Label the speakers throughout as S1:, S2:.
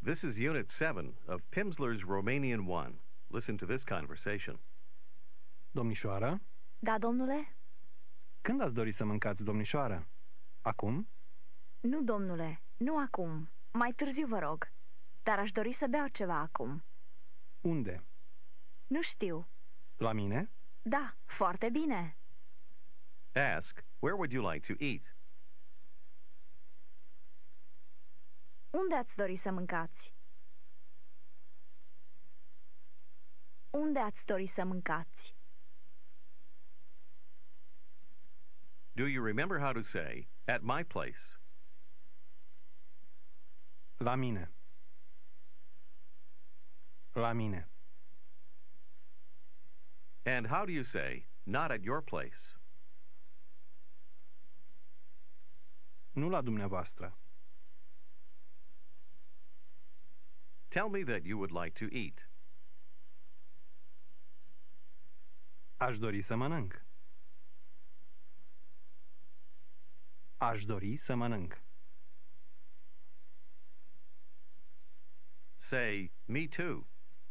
S1: This is Unit 7 of Pimsleur's Romanian 1. Listen to this conversation.
S2: Domnișoară,
S3: Da, domnule?
S2: când ați dori să mâncați, domnișoară? Acum?
S3: Nu, domnule, nu acum. Mai târziu, vă rog. Dar aș dori să beau ceva acum.
S2: Unde?
S3: Nu știu.
S2: La mine?
S3: Da, foarte bine.
S1: Ask, where would you like to eat?
S3: Unde ați dori să mâncați? Unde ați dori să mâncați?
S1: Do you remember how to say, at my place?
S2: La mine. La mine.
S1: And how do you say, not at your place?
S2: Nu la dumneavoastră.
S1: Tell me that you would like to eat.
S2: Aș dori să mănânc. Aș dori să mănânc.
S1: Say, me too.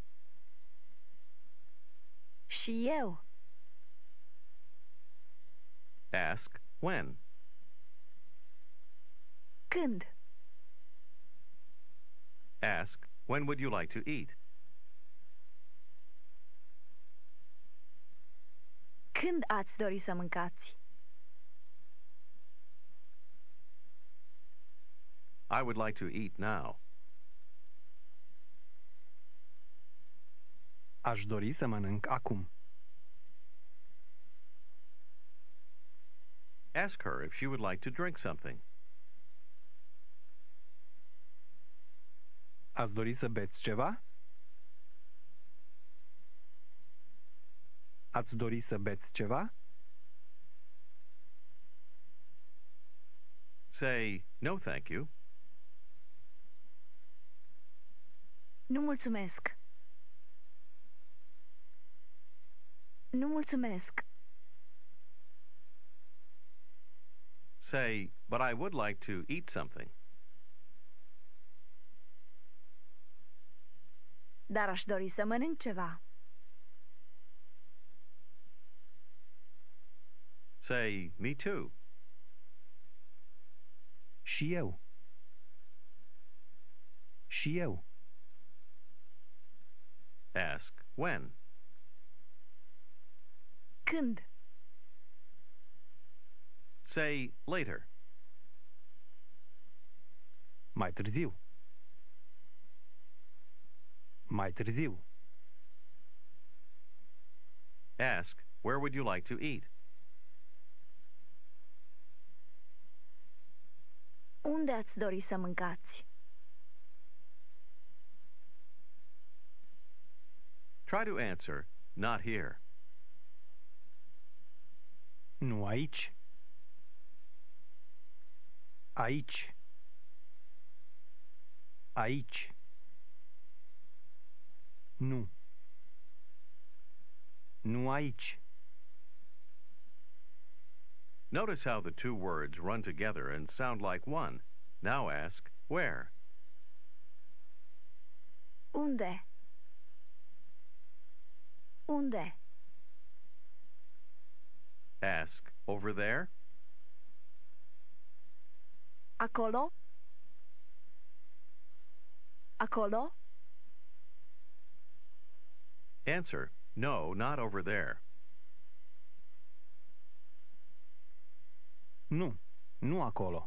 S3: Și eu.
S1: Ask, when?
S3: Când?
S1: Ask, when would you like to eat?
S3: Când ați dori să mâncați?
S1: I would like to eat now.
S2: Aș dori să mănânc acum.
S1: Ask her if she would like to drink something.
S2: Ați dori să beți ceva? Ați dori să beți ceva?
S1: Say, no thank you.
S3: Nu mulțumesc. Nu mulțumesc.
S1: Say, but I would like to eat something.
S3: Dar aș dori să mănânc ceva.
S1: Say, me too.
S2: Și eu. Și eu.
S1: Ask, when?
S3: Când?
S1: Say, later.
S2: Mai târziu. Mai târziu.
S1: Ask, where would you like to eat?
S3: Unde ați dori să mâncați?
S1: Try to answer, not here.
S2: Nu aici. Aici. Aici. Nu. Nu aici.
S1: Notice how the two words run together and sound like one. Now ask, where?
S3: Unde? Unde?
S1: Ask, over there?
S3: Acolo? Acolo?
S1: Answer, no, not over there.
S2: Nu. Nu acolo.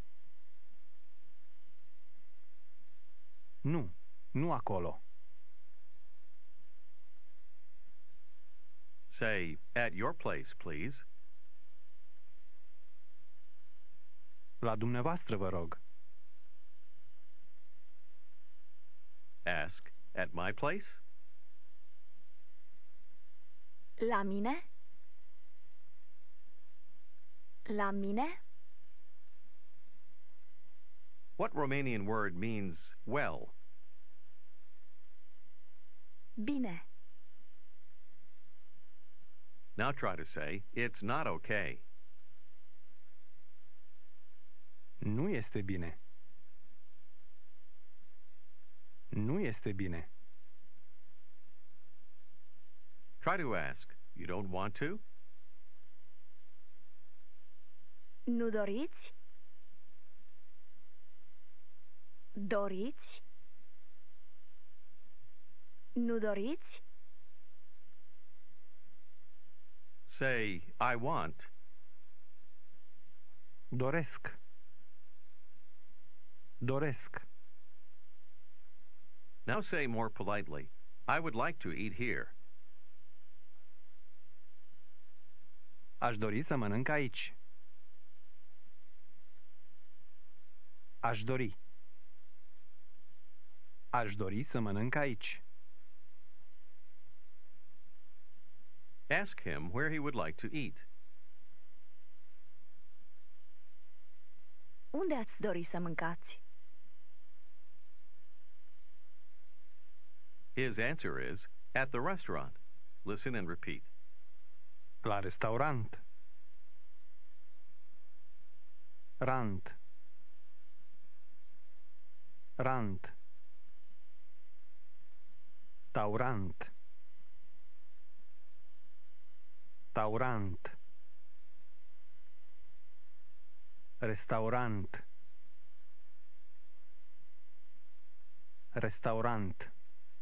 S2: Nu. Nu acolo.
S1: Say, at your place, please.
S2: La dumneavoastră, vă rog.
S1: Ask, at my place?
S3: La mine? La mine?
S1: What Romanian word means well?
S3: Bine.
S1: Now try to say, it's not okay.
S2: Nu este bine. este bine.
S1: Try to ask. You don't want to?
S3: Nu doriți? Doriți? Nu doriți?
S1: Say, I want.
S2: Doresc. Doresc.
S1: Now say more politely, I would like to eat here.
S2: Aș dori să mănânc aici. Aș dori. Aș dori să mănânc aici.
S1: Ask him where he would like to eat.
S3: Unde ați dori să mâncați?
S1: His answer is, at the restaurant. Listen and repeat.
S2: La restaurant. Rant. Rant. Taurant. Taurant. Restaurant. Restaurant.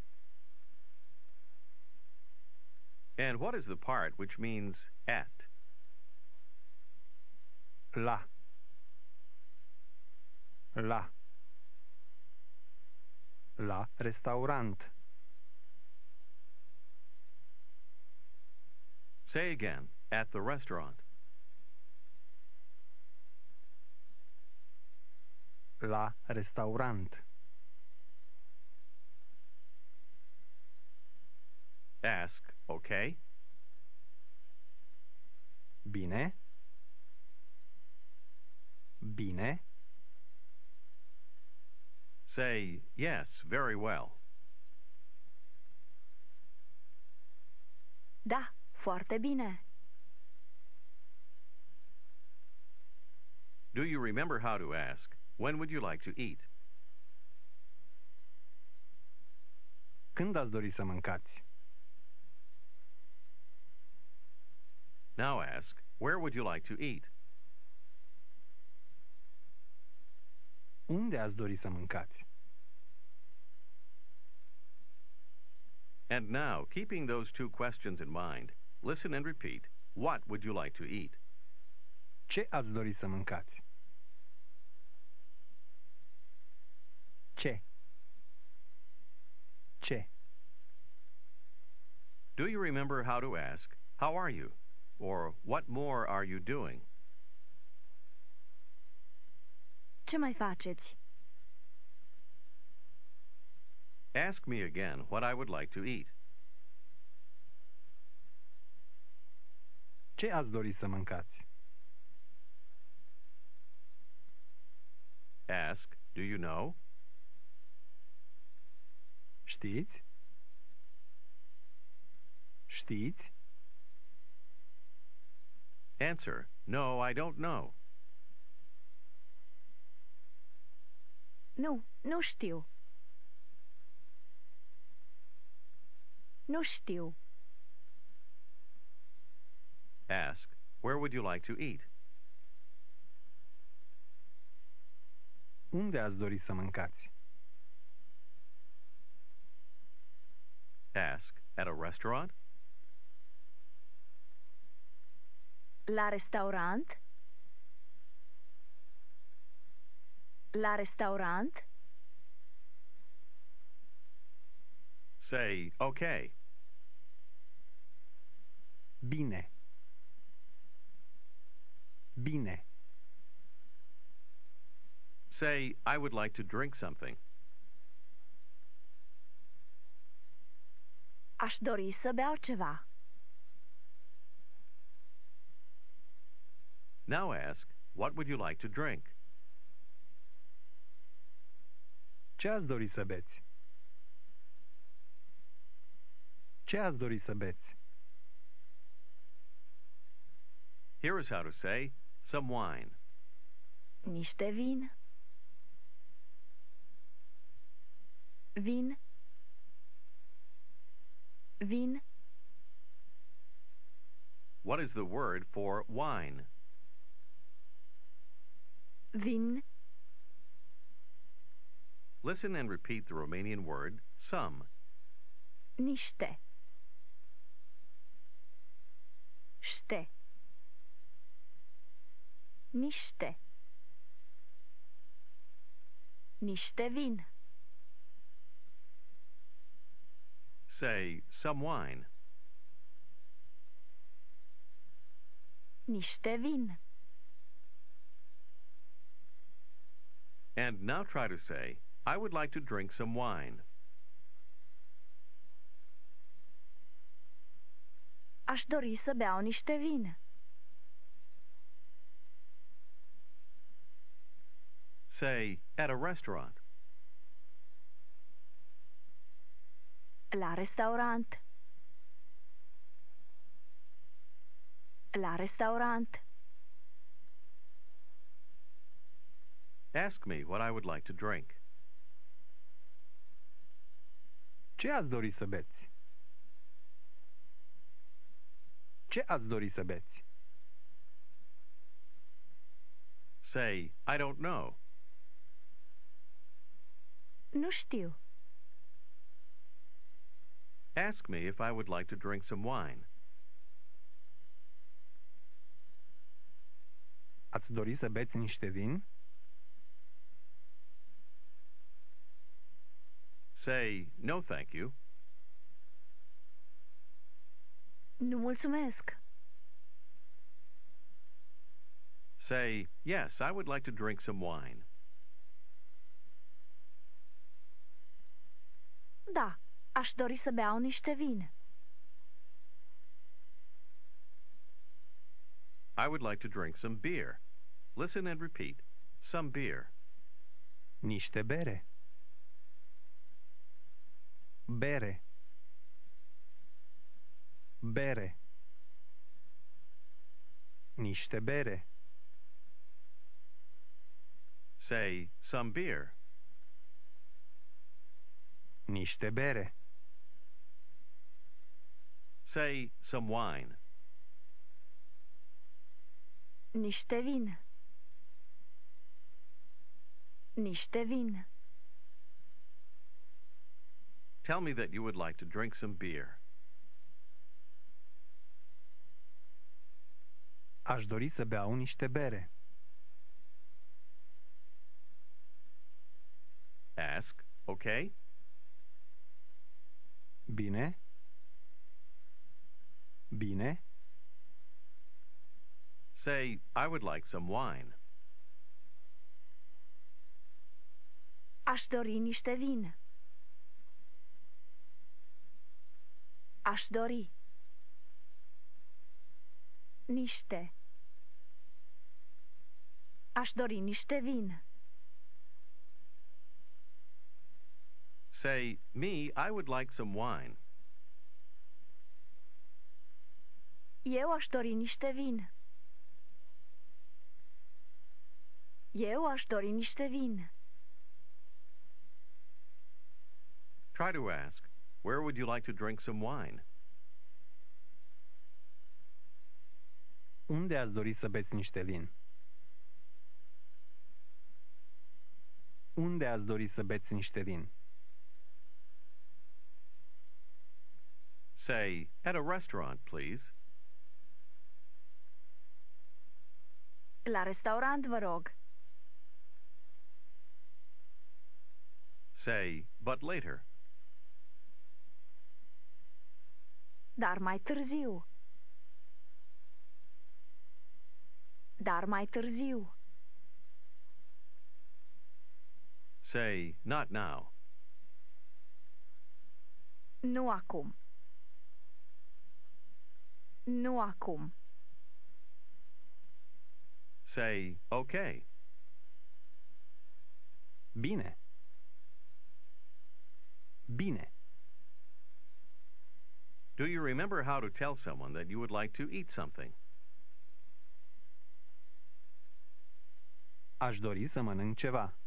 S1: And what is the part which means at?
S2: La. La. La restaurant.
S1: Say again, at the restaurant.
S2: La restaurant.
S1: Ask, okay?
S2: Bine. Bine.
S1: Say, yes, very well.
S3: Da, foarte bine.
S1: Do you remember how to ask, when would you like to eat?
S2: Când ați dori să mâncați?
S1: Now ask, where would you like to eat?
S2: Unde ați dori să mâncați?
S1: And now, keeping those two questions in mind, listen and repeat, what would you like to eat?
S2: Ce ați dori să mâncați? Ce? Ce?
S1: Do you remember how to ask, how are you? Or what more are you doing?
S3: Ce mai faceți?
S1: Ask me again what I would like to eat.
S2: Ce ați dori să mâncați?
S1: Ask, do you know?
S2: Știți? Știți?
S1: Answer, no, I don't know.
S3: Nu, nu știu. Nu știu.
S1: Ask, where would you like to eat?
S2: Unde ați dori să mâncați?
S1: Ask, at a restaurant?
S3: La restaurant? La restaurant?
S1: Say, okay.
S2: Bine. Bine.
S1: Say, I would like to drink something.
S3: Aș dori să beau ceva.
S1: Now ask, what would you like to drink?
S2: Ce ați dori să beți? Ce ați dori să beți?
S1: Here is how to say, some wine.
S3: Niște vin. Vin. Vin,
S1: What is the word for wine?
S3: vin,
S1: Listen and repeat the Romanian word some.
S3: niște. Ște. Niște. Niște vin.
S1: Say some wine.
S3: Niște vin.
S1: And now try to say, I would like to drink some wine.
S3: Aș dori să beau niște vin.
S1: Say, at a restaurant.
S3: La restaurant. La restaurant.
S1: Ask me what I would like to drink.
S2: Ce ați dori să beți? Ce ați dori să beți?
S1: Say, I don't know.
S3: Nu știu.
S1: Ask me if I would like to drink some wine.
S2: Ați dori să beți niște vin?
S1: Say, no thank you.
S3: Nu mulțumesc.
S1: Say, yes, I would like to drink some wine.
S3: Da, aș dori să beau niște vin.
S1: I would like to drink some beer. Listen and repeat. Some beer.
S2: Niște bere. Bere. Bere. Niște bere.
S1: Say, some beer.
S2: Niște bere.
S1: Say, some wine.
S3: Niște vin. Niște vin.
S1: Tell me that you would like to drink some beer.
S2: Aș dori să beau niște bere.
S1: Ask, okay?
S2: Bine. Bine.
S1: Say, I would like some wine.
S3: Aș dori niște vin. Aș dori. Niște. Aș dori niște vin.
S1: Say, me, I would like some wine.
S3: Eu aș dori niște vin. Eu aș dori niște vin.
S1: Try to ask, where would you like to drink some wine?
S2: Unde ați dori să beți niște vin? Unde ați dori să beți niște vin?
S1: Say, at a restaurant, please.
S3: La restaurant, vă rog.
S1: Say, but later.
S3: Dar mai târziu. Dar mai târziu.
S1: Say, not now.
S3: Nu acum. Nu acum.
S1: Say, okay.
S2: Bine. Bine.
S1: Do you remember how to tell someone that you would like to eat something?
S2: Aș dori să mănânc ceva.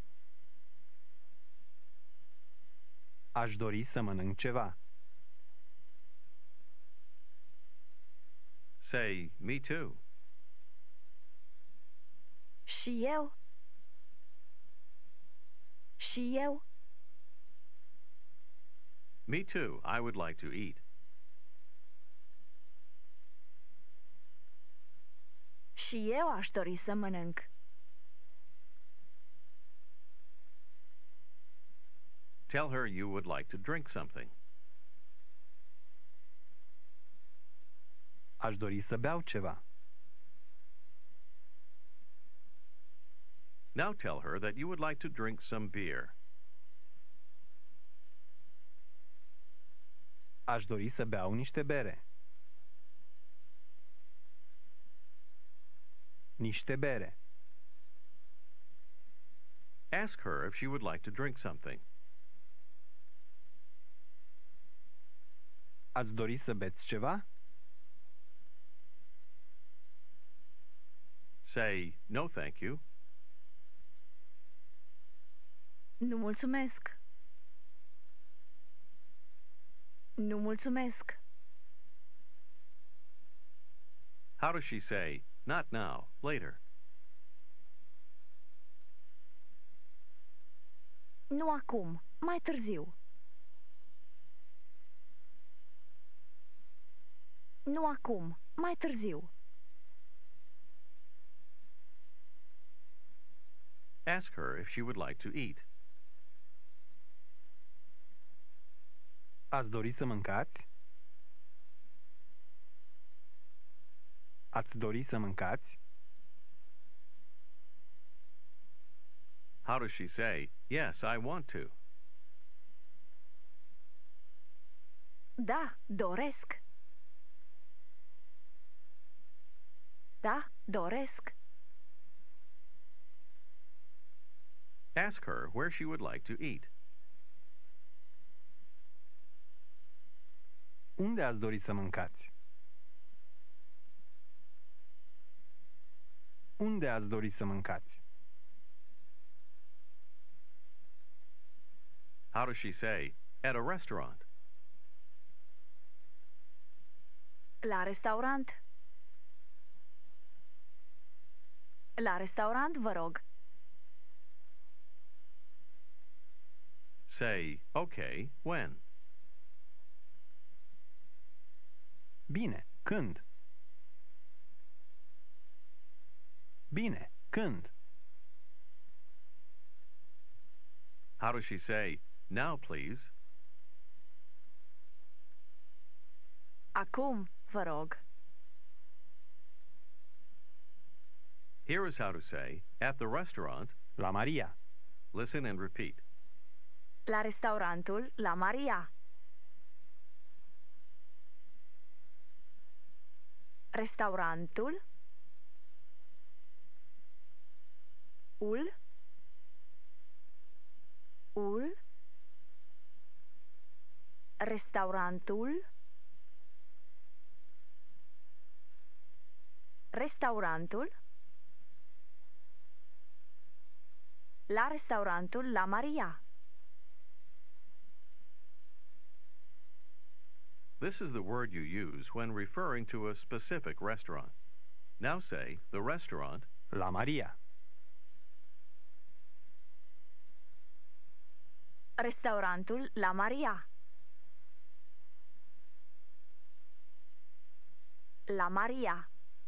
S2: Aș dori să mănânc ceva.
S1: Say, me too.
S3: Și eu. Și eu.
S1: Me too. I would like to eat.
S3: Și eu aș dori să mănânc.
S1: Tell her you would like to drink something.
S2: Aș dori să beau ceva.
S1: Now tell her that you would like to drink some beer.
S2: Aș dori să beau niște bere. Niște bere.
S1: Ask her if she would like to drink something.
S2: Ați dori să beți ceva?
S1: Say, no thank you.
S3: Nu mulțumesc. Nu mulțumesc.
S1: How does she say, not now, later?
S3: Nu acum, mai târziu. Nu acum, mai târziu.
S1: Ask her if she would like to eat.
S2: Ați dori să mâncați? Ați dori să mâncați?
S1: How does she say, yes, I want to?
S3: Da, doresc. Da, doresc.
S1: Ask her where she would like to eat.
S2: Unde ați dori să mâncați? Unde ați dori să mâncați?
S1: How does she say, at a restaurant?
S3: La restaurant. La restaurant, vă rog.
S1: Say, okay, when?
S2: Bine, când? Bine, când?
S1: How does she say, now please?
S3: Acum, vă rog.
S1: Here is how to say, at the restaurant.
S2: La Maria.
S1: Listen and repeat.
S3: La restaurantul La Maria. Restaurantul Restaurantul La restaurantul La Maria.
S1: This is the word you use when referring to a specific restaurant. Now say, the restaurant.
S2: La Maria.
S3: Restaurantul La Maria. La Maria.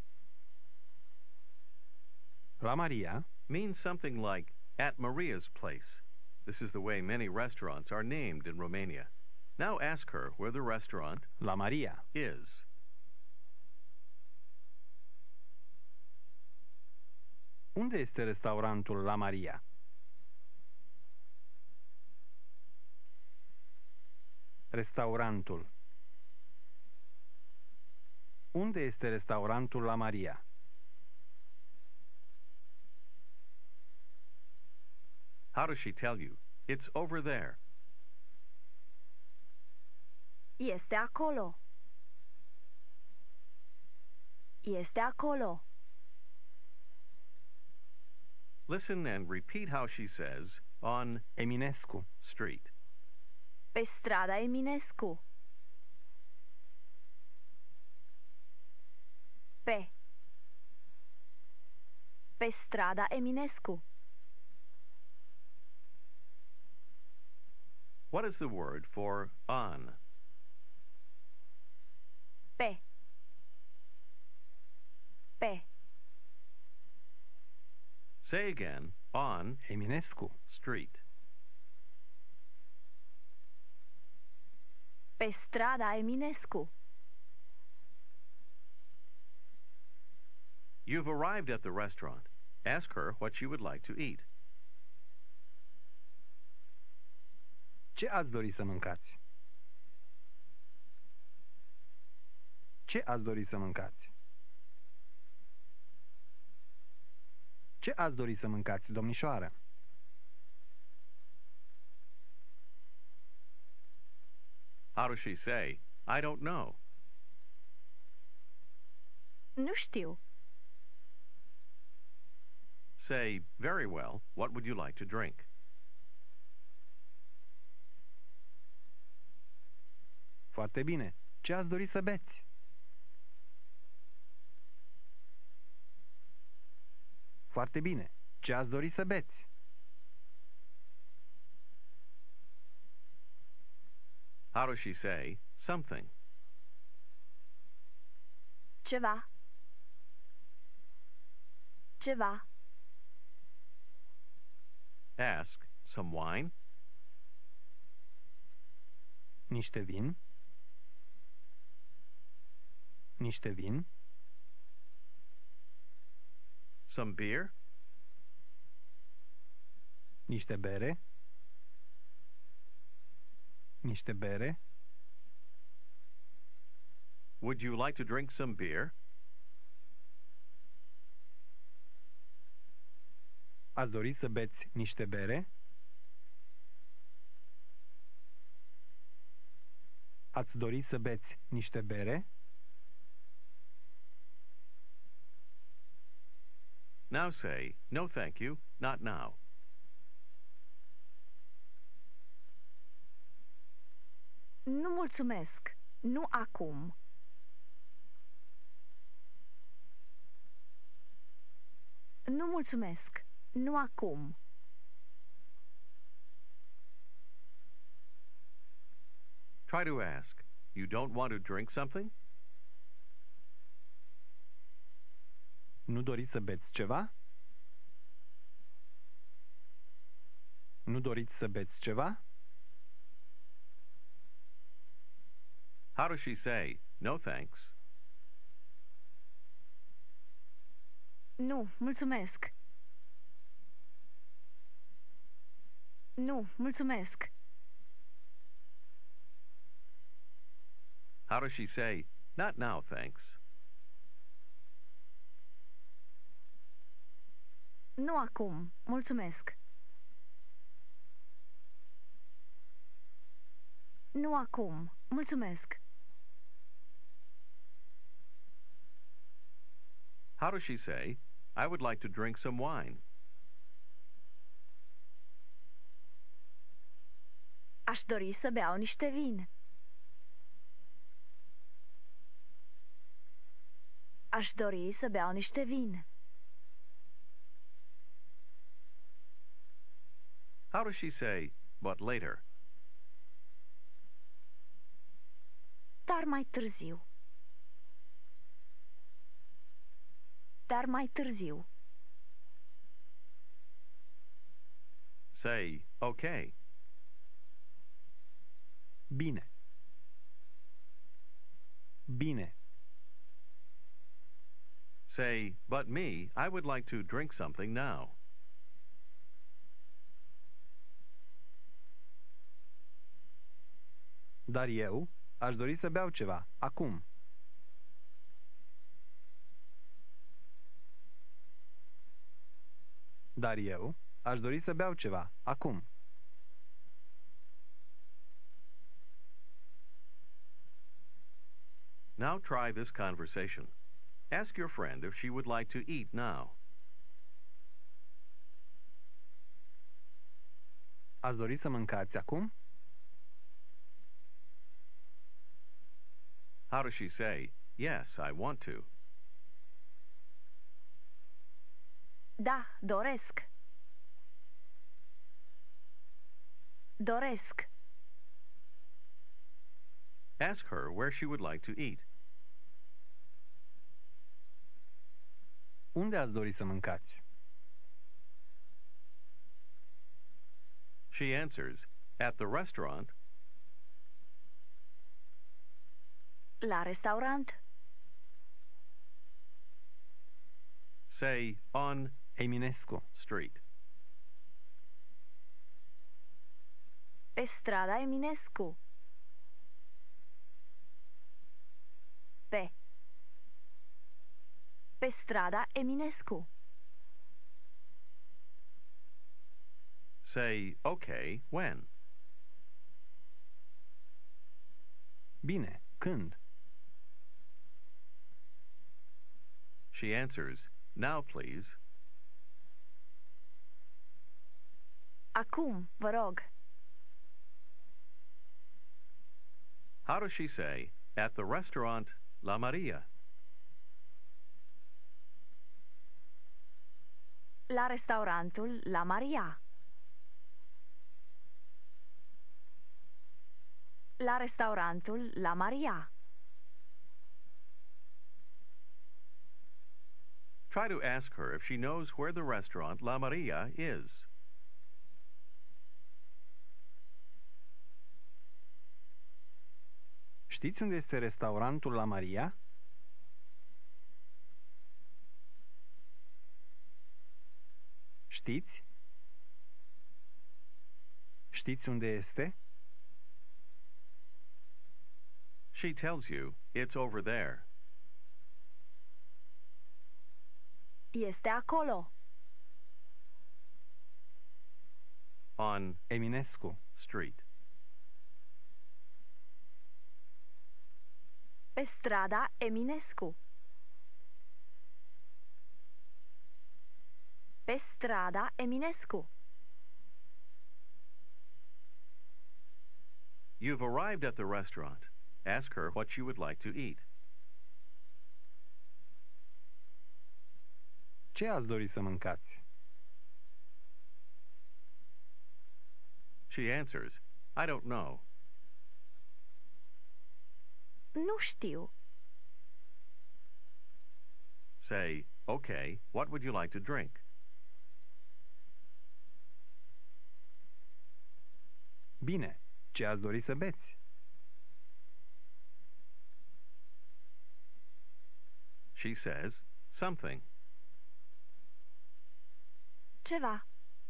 S2: La Maria
S1: Means something like at Maria's place. This is the way many restaurants are named in Romania. Now ask her where the restaurant
S2: La Maria.
S1: is.
S2: Unde este restaurantul La Maria? Restaurantul. Unde este restaurantul La Maria?
S1: How does she tell you? It's over there.
S3: Este acolo. Este acolo.
S1: Listen and repeat how she says on
S2: Eminescu.
S1: street.
S3: Pe strada Eminescu. Pe strada Eminescu.
S1: What is the word for on?
S3: Pe.
S1: Say again, on
S2: Eminescu.
S1: street.
S3: Pe strada Eminescu.
S1: You've arrived at the restaurant. Ask her what she would like to eat.
S2: Ce ați dori să mâncați? Ce ați dori să mâncați? Ce ați dori să mâncați, domnișoară?
S1: How does she say, I don't know?
S3: Nu știu.
S1: Say, very well, what would you like to drink?
S2: Foarte bine. Ce ați dori să beți? Foarte bine. Ce ați dori să beți?
S1: How does she say, something?
S3: Ceva. Ceva.
S1: Ask, some wine?
S2: Niște vin? Niște vin?
S1: Some beer?
S2: Niște bere? Niște bere?
S1: Would you like to drink some beer?
S2: Ați dori să beți niște bere? Ați dori să beți niște bere?
S1: Now say, no thank you, not now.
S3: Nu mulțumesc. Nu acum. Nu mulțumesc. Nu acum.
S1: Try to ask, you don't want to drink something?
S2: Nu doriți să beți ceva? Nu doriți să beți ceva?
S1: How does she say, no thanks?
S3: Nu, mulțumesc. Nu, mulțumesc.
S1: How does she say, not now, thanks?
S3: Nu acum, mulțumesc. Nu acum, mulțumesc.
S1: How does she say, I would like to drink some wine?
S3: Aș dori să beau niște vin. Aș dori să beau niște vin.
S1: How does she say, but later?
S3: Dar mai târziu. Dar mai târziu.
S1: Say, okay.
S2: Bine. Bine.
S1: Say, but me, I would like to drink something now.
S2: Dar eu aș dori să beau ceva, acum. Dar eu aș dori să beau ceva, acum.
S1: Now try this conversation. Ask your friend if she would like to eat now.
S2: Ați dori să mâncați acum?
S1: How does she say, yes, I want to?
S3: Da, doresc. Doresc.
S1: Ask her where she would like to eat.
S2: Unde ați dori să mâncați?
S1: She answers, at the restaurant,
S3: La restaurant.
S1: say, on
S2: Eminescu.
S1: street.
S3: Pe strada Eminescu. Pe. Pe strada Eminescu.
S1: Say, okay, when?
S2: Bine, când?
S1: She answers, now please.
S3: Acum, vă rog.
S1: How does she say, at the restaurant La Maria?
S3: La restaurantul La Maria. La restaurantul La Maria.
S1: Try to ask her if she knows where the restaurant La Maria is.
S2: Știți unde este restaurantul La Maria? Știți? Știți unde este?
S1: She tells you, it's over there.
S3: Este acolo.
S1: On
S2: Eminescu.
S1: street.
S3: Pe strada Eminescu. Pe strada Eminescu.
S1: You've arrived at the restaurant. Ask her what she would like to eat.
S2: Ce ați dori să mâncați?
S1: She answers, I don't know.
S3: Nu știu.
S1: Say, okay, what would you like to drink?
S2: Bine, ce ați dori să beți?
S1: She says, something.
S3: Ceva.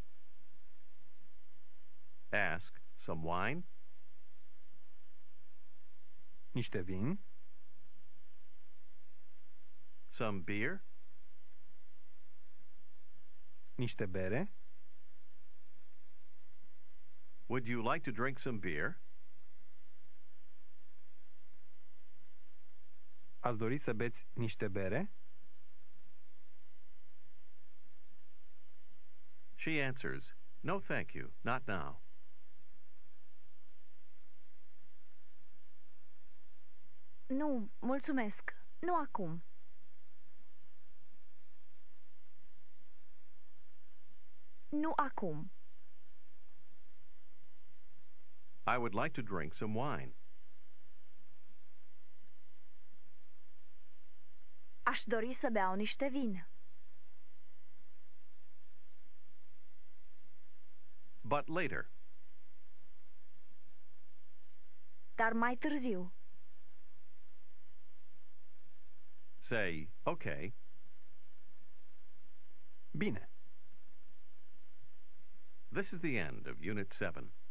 S1: Ask, some wine?
S2: Niște vin?
S1: Some beer?
S2: Niște bere?
S1: Would you like to drink some beer?
S2: Ați dori să beți niște bere?
S1: She answers, no thank you, not now.
S3: Nu, mulțumesc. Nu acum. Nu acum.
S1: I would like to drink some wine.
S3: Aș dori să beau niște vin.
S1: But later.
S3: Dar mai târziu.
S1: Say, okay.
S2: Bine.
S1: This is the end of Unit 7.